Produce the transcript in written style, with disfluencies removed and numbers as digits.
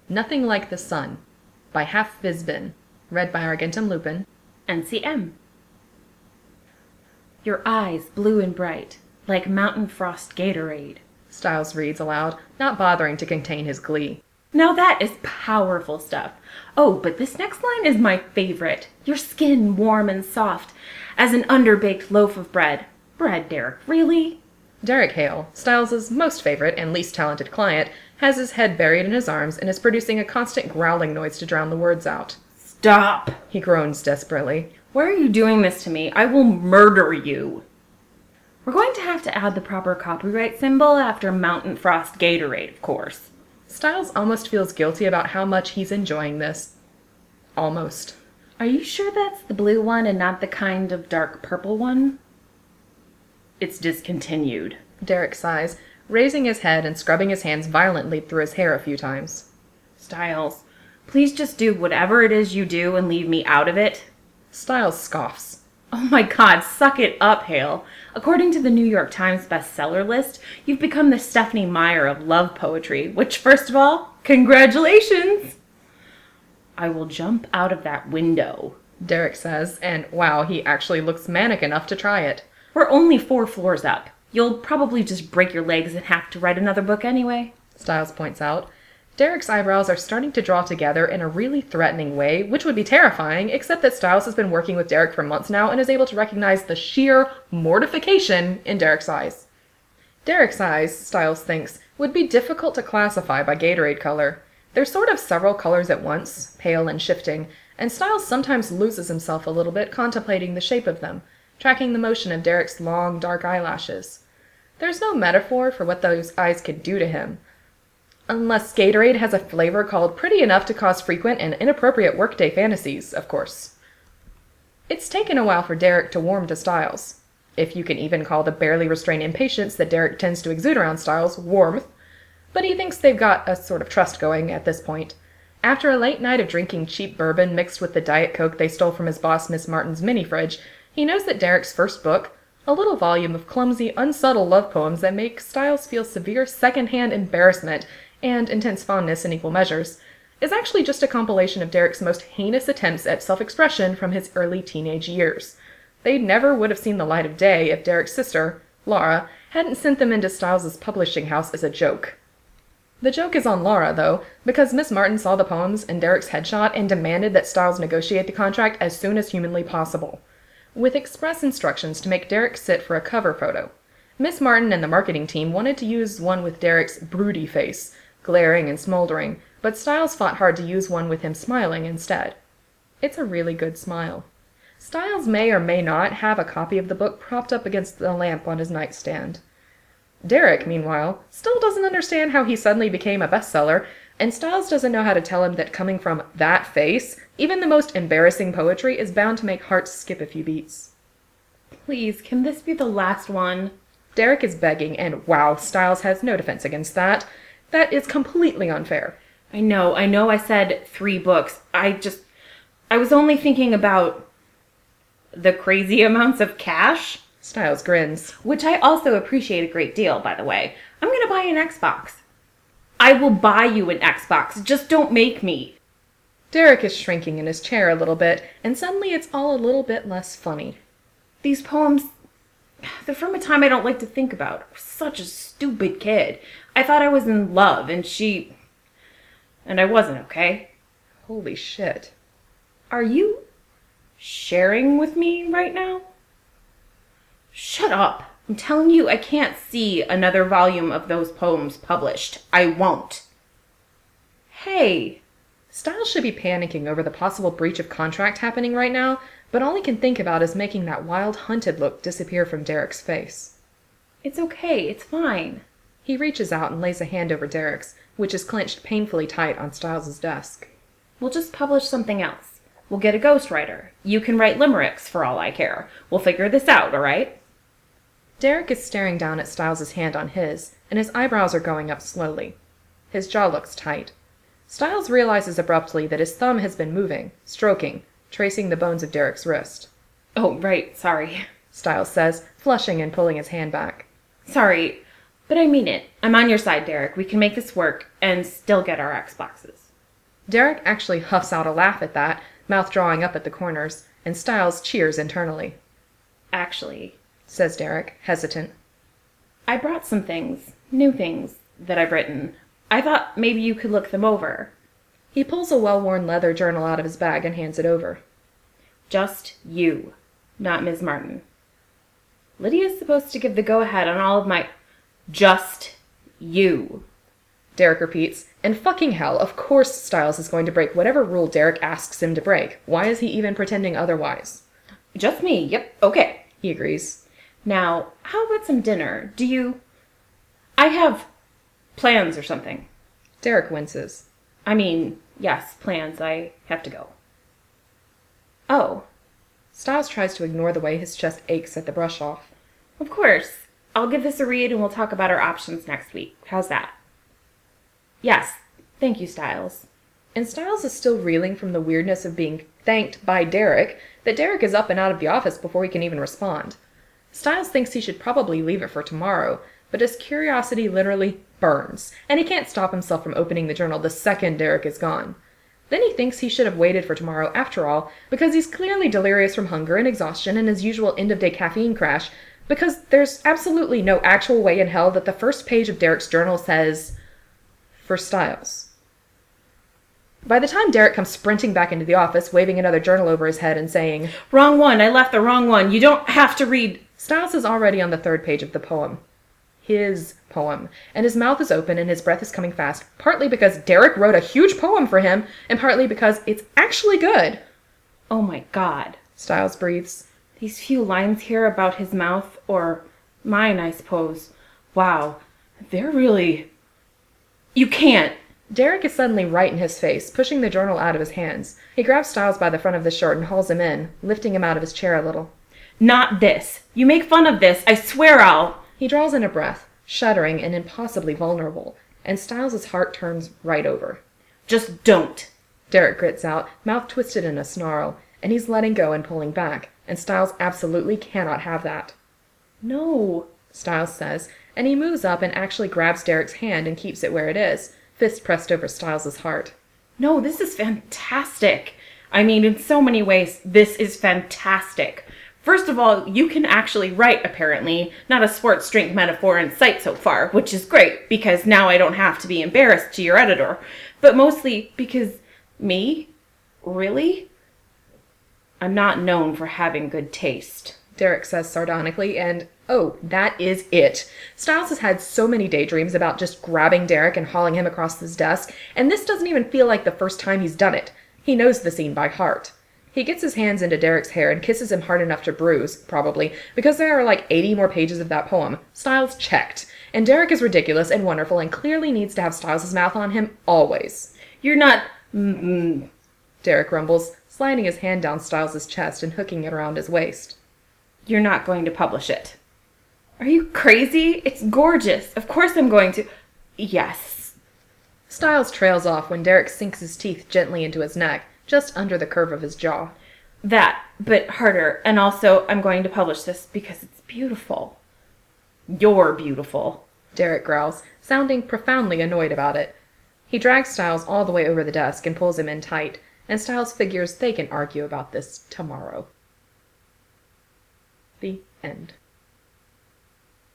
Nothing Like the Sun by Half Visbin, read by Argentum Lupin. NCM. Your eyes blue and bright, like mountain frost Gatorade, Styles reads aloud, not bothering to contain his glee. Now that is powerful stuff. Oh, but this next line is my favorite. Your skin warm and soft as an underbaked loaf of bread. Bread, Derek, really? Derek Hale, Styles' most favorite and least talented client, has his head buried in his arms and is producing a constant growling noise to drown the words out. Stop! He groans desperately. Why are you doing this to me? I will murder you. We're going to have to add the proper copyright symbol after Mountain Frost Gatorade, of course. Styles almost feels guilty about how much he's enjoying this. Almost. Are you sure that's the blue one and not the kind of dark purple one? It's discontinued. Derek sighs, raising his head and scrubbing his hands violently through his hair a few times. Styles, please just do whatever it is you do and leave me out of it. Styles scoffs. Oh my god, suck it up, Hale. According to the New York Times bestseller list, you've become the Stephenie Meyer of love poetry, which, first of all, congratulations! I will jump out of that window, Derek says, and wow, he actually looks manic enough to try it. We're only 4 floors up. You'll probably just break your legs and have to write another book anyway, Styles points out. Derek's eyebrows are starting to draw together in a really threatening way, which would be terrifying, except that Styles has been working with Derek for months now and is able to recognize the sheer mortification in Derek's eyes. Derek's eyes, Styles thinks, would be difficult to classify by Gatorade color. They're sort of several colors at once, pale and shifting, and Styles sometimes loses himself a little bit contemplating the shape of them, tracking the motion of Derek's long, dark eyelashes. There's no metaphor for what those eyes could do to him. Unless Gatorade has a flavor called pretty enough to cause frequent and inappropriate workday fantasies, of course. It's taken a while for Derek to warm to Styles, if you can even call the barely restrained impatience that Derek tends to exude around Styles warmth, but he thinks they've got a sort of trust going at this point. After a late night of drinking cheap bourbon mixed with the Diet Coke they stole from his boss Miss Martin's mini-fridge, he knows that Derek's first book, a little volume of clumsy, unsubtle love poems that make Styles feel severe second-hand embarrassment and intense fondness in equal measures, is actually just a compilation of Derek's most heinous attempts at self-expression from his early teenage years. They never would have seen the light of day if Derek's sister, Laura, hadn't sent them into Styles' publishing house as a joke. The joke is on Laura, though, because Miss Martin saw the poems and Derek's headshot and demanded that Styles negotiate the contract as soon as humanly possible, with express instructions to make Derek sit for a cover photo. Miss Martin and the marketing team wanted to use one with Derek's broody face, glaring and smoldering, but Styles fought hard to use one with him smiling instead. It's a really good smile. Styles may or may not have a copy of the book propped up against the lamp on his nightstand. Derek, meanwhile, still doesn't understand how he suddenly became a bestseller, and Styles doesn't know how to tell him that coming from that face, even the most embarrassing poetry is bound to make hearts skip a few beats. Please, can this be the last one? Derek is begging, and wow, Styles has no defense against that. That is completely unfair. I know I said 3 books. I was only thinking about the crazy amounts of cash. Styles grins. Which I also appreciate a great deal, by the way. I'm gonna buy an Xbox. I will buy you an Xbox, just don't make me. Derek is shrinking in his chair a little bit, and suddenly it's all a little bit less funny. These poems, they're from a time I don't like to think about. I was such a stupid kid. I thought I was in love, and I wasn't, okay? Holy shit. Are you sharing with me right now? Shut up. I'm telling you, I can't see another volume of those poems published. I won't. Hey. Styles should be panicking over the possible breach of contract happening right now, but all he can think about is making that wild, hunted look disappear from Derek's face. It's okay. It's fine. He reaches out and lays a hand over Derek's, which is clenched painfully tight on Styles' desk. We'll just publish something else. We'll get a ghostwriter. You can write limericks for all I care. We'll figure this out, all right? Derek is staring down at Styles' hand on his, and his eyebrows are going up slowly. His jaw looks tight. Styles realizes abruptly that his thumb has been moving, stroking, tracing the bones of Derek's wrist. Oh, right, sorry, Styles says, flushing and pulling his hand back. Sorry, but I mean it. I'm on your side, Derek. We can make this work and still get our Xboxes. Derek actually huffs out a laugh at that, mouth drawing up at the corners, and Styles cheers internally. Actually, Says Derek, hesitant. I brought some things, new things, that I've written. I thought maybe you could look them over. He pulls a well-worn leather journal out of his bag and hands it over. Just you, not Ms. Martin. Lydia's supposed to give the go-ahead on all of my... Just you. Derek repeats, and fucking hell, of course Styles is going to break whatever rule Derek asks him to break. Why is he even pretending otherwise? Just me, yep, okay. He agrees. Now, how about some dinner? I have plans or something. Derek winces. I mean, yes, plans. I have to go. Oh, Styles tries to ignore the way his chest aches at the brush-off. of course. I'll give this a read and we'll talk about our options next week. How's that? Yes, thank you, Styles. And Styles is still reeling from the weirdness of being thanked by Derek, that Derek is up and out of the office before he can even respond. Styles thinks he should probably leave it for tomorrow, but his curiosity literally burns, and he can't stop himself from opening the journal the second Derek is gone. Then he thinks he should have waited for tomorrow after all, because he's clearly delirious from hunger and exhaustion and his usual end-of-day caffeine crash, because there's absolutely no actual way in hell that the first page of Derek's journal says, "For Styles." By the time Derek comes sprinting back into the office, waving another journal over his head and saying, Wrong one, I left the wrong one. You don't have to read... Styles is already on the third page of the poem. His poem. And his mouth is open and his breath is coming fast, partly because Derek wrote a huge poem for him, and partly because it's actually good. Oh my god. Styles breathes. These few lines here about his mouth, or mine, I suppose. Wow, they're really... You can't. Derek is suddenly right in his face, pushing the journal out of his hands. He grabs Styles by the front of the shirt and hauls him in, lifting him out of his chair a little. Not this. You make fun of this. I swear I'll... He draws in a breath, shuddering and impossibly vulnerable, and Styles' heart turns right over. Just don't. Derek grits out, mouth twisted in a snarl, and he's letting go and pulling back, and Styles absolutely cannot have that. No. Styles says, and he moves up and actually grabs Derek's hand and keeps it where it is, fist pressed over Styles' heart. No, this is fantastic. I mean, in so many ways, this is fantastic. First of all, you can actually write, apparently. Not a sports drink metaphor in sight so far, which is great, because now I don't have to be embarrassed to your editor. But mostly because me? Really? I'm not known for having good taste. Derek says sardonically, and oh, that is it. Styles has had so many daydreams about just grabbing Derek and hauling him across his desk, and this doesn't even feel like the first time he's done it. He knows the scene by heart. He gets his hands into Derek's hair and kisses him hard enough to bruise, probably, because there are like 80 more pages of that poem. Styles checked. And Derek is ridiculous and wonderful and clearly needs to have Styles' mouth on him always. You're not... Derek rumbles, sliding his hand down Styles' chest and hooking it around his waist. You're not going to publish it. Are you crazy? It's gorgeous. Of course I'm going to... Yes. Styles trails off when Derek sinks his teeth gently into his neck, just under the curve of his jaw. That, but harder. And also, I'm going to publish this because it's beautiful. You're beautiful. Derek growls, sounding profoundly annoyed about it. He drags Styles all the way over the desk and pulls him in tight, and Styles figures they can argue about this tomorrow. The end.